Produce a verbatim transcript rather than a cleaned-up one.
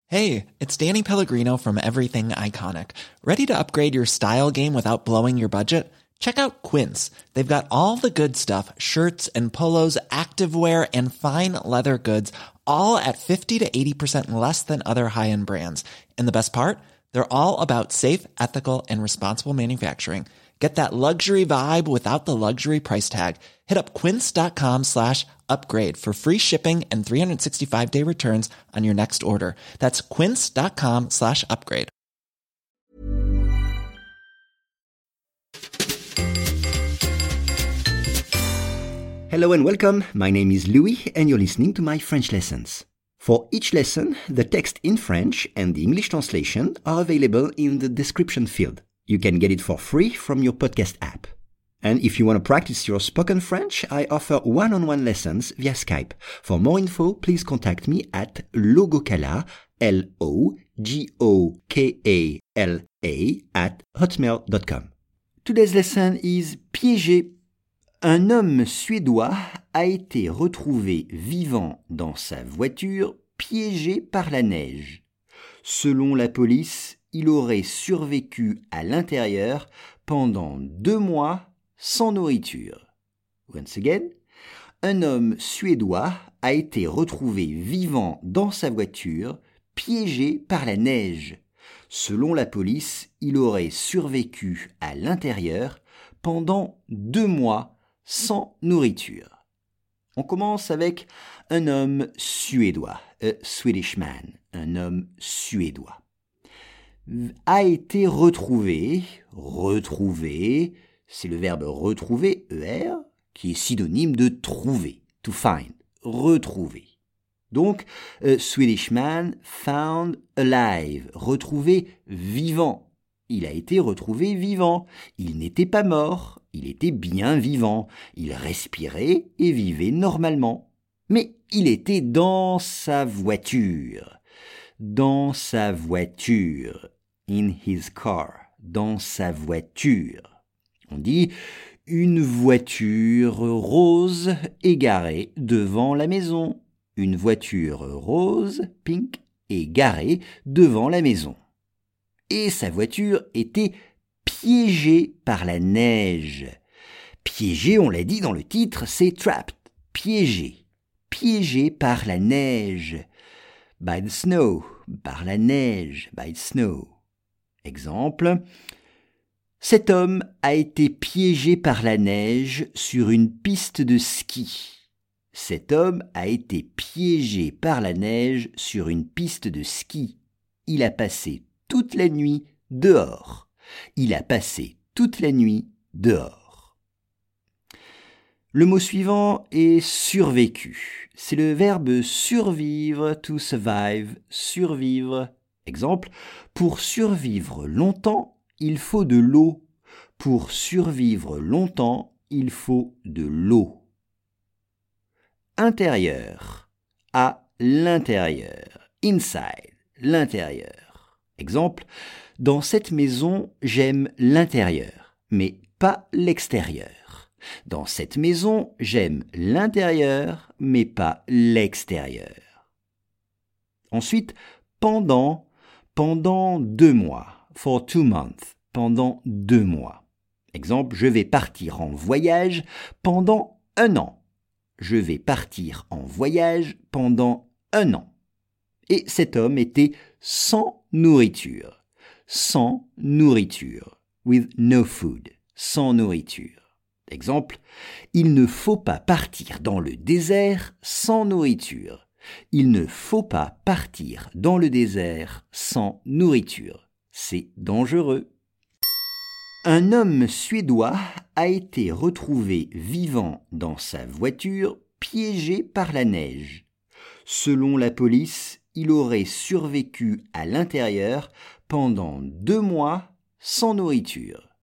Hey, it's Danny Pellegrino from Everything Iconic. Ready to upgrade your style game without blowing your budget? Check out Quince. They've got all the good stuff, shirts and polos, activewear, and fine leather goods, all at fifty to eighty percent less than other high-end brands. And the best part? They're all about safe, ethical, and responsible manufacturing. Get that luxury vibe without the luxury price tag. Hit up quince.com slash upgrade for free shipping and three sixty-five day returns on your next order. That's quince.com slash upgrade. Hello and welcome. My name is Louis and you're listening to my French lessons. For each lesson, the text in French and the English translation are available in the description field. You can get it for free from your podcast app. And if you want to practice your spoken French, I offer one-on-one lessons via Skype. For more info, please contact me at logokala, L O G O K A L A, at hotmail dot com. Today's lesson is piégé. Un homme suédois a été retrouvé vivant dans sa voiture, piégé par la neige. Selon la police, il aurait survécu à l'intérieur pendant deux mois sans nourriture. Once again, un homme suédois a été retrouvé vivant dans sa voiture, piégé par la neige. Selon la police, il aurait survécu à l'intérieur pendant deux mois sans nourriture. On commence avec un homme suédois, a Swedish man, un homme suédois. A été retrouvé, retrouvé, c'est le verbe retrouver, E R, qui est synonyme de trouver, to find, retrouver. Donc, a Swedish man found alive, retrouvé vivant. Il a été retrouvé vivant. Il n'était pas mort, il était bien vivant. Il respirait et vivait normalement. Mais il était dans sa voiture. Dans sa voiture. In his car. Dans sa voiture. On dit une voiture rose égarée devant la maison. Une voiture rose, pink, égarée devant la maison. Et sa voiture était piégée par la neige. Piégée, on l'a dit dans le titre, c'est trapped, piégée, piégée par la neige. By the snow, par la neige, by the snow. Exemple, cet homme a été piégé par la neige sur une piste de ski. Cet homme a été piégé par la neige sur une piste de ski. Il a passé toute la nuit dehors. Il a passé toute la nuit dehors. Le mot suivant est survécu. C'est le verbe survivre, to survive, survivre. Exemple, pour survivre longtemps, il faut de l'eau. Pour survivre longtemps, il faut de l'eau. Intérieur, à l'intérieur, inside, l'intérieur. Exemple, dans cette maison, j'aime l'intérieur, mais pas l'extérieur. Dans cette maison, j'aime l'intérieur, mais pas l'extérieur. Ensuite, pendant, pendant deux mois, for two months, pendant deux mois. Exemple, je vais partir en voyage pendant un an. Je vais partir en voyage pendant un an. Et cet homme était sans nourriture. Sans nourriture. With no food. Sans nourriture. Exemple, il ne faut pas partir dans le désert sans nourriture. Il ne faut pas partir dans le désert sans nourriture. C'est dangereux. Un homme suédois a été retrouvé vivant dans sa voiture, piégé par la neige. Selon la police, il aurait survécu à l'intérieur pendant deux mois sans nourriture.